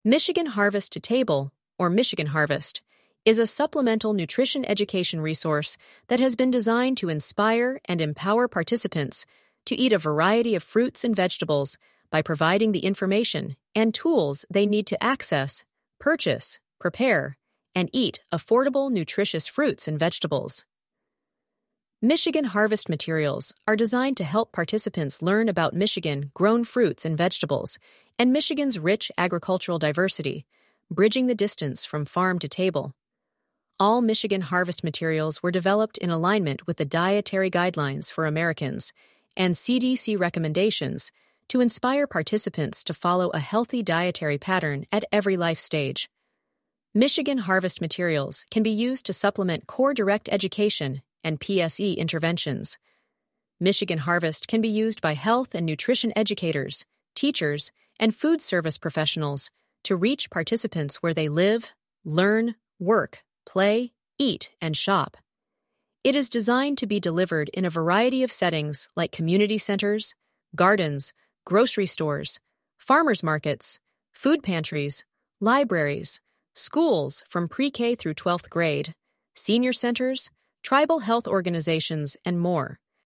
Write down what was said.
Michigan Harvest to Table, or Michigan Harvest, is a supplemental nutrition education resource that has been designed to inspire and empower participants to eat a variety of fruits and vegetables by providing the information and tools they need to access, purchase, prepare, and eat affordable, nutritious fruits and vegetables. Michigan Harvest materials are designed to help participants learn about Michigan-grown fruits and vegetables and Michigan's rich agricultural diversity, bridging the distance from farm to table. All Michigan Harvest materials were developed in alignment with the Dietary Guidelines for Americans and CDC recommendations to inspire participants to follow a healthy dietary pattern at every life stage. Michigan Harvest materials can be used to supplement core direct education and PSE interventions. Michigan Harvest can be used by health and nutrition educators, teachers, and food service professionals to reach participants where they live, learn, work, play, eat, and shop. It is designed to be delivered in a variety of settings like community centers, gardens, grocery stores, farmers markets, food pantries, libraries, schools from pre-K through 12th grade, senior centers, tribal health organizations, and more.